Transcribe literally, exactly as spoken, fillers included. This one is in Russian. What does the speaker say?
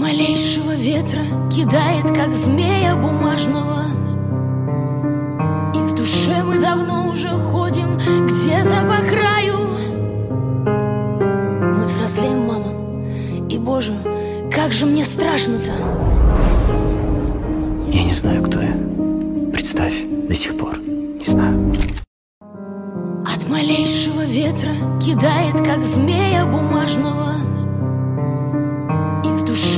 малейшего ветра кидает, как змея бумажного. И в душе мы давно уже ходим где-то по краю. Мы взрослеем, мама, и, Боже, как же мне страшно-то. Я не знаю, кто я. Представь, до сих пор не знаю. От малейшего ветра кидает, как змея бумажного.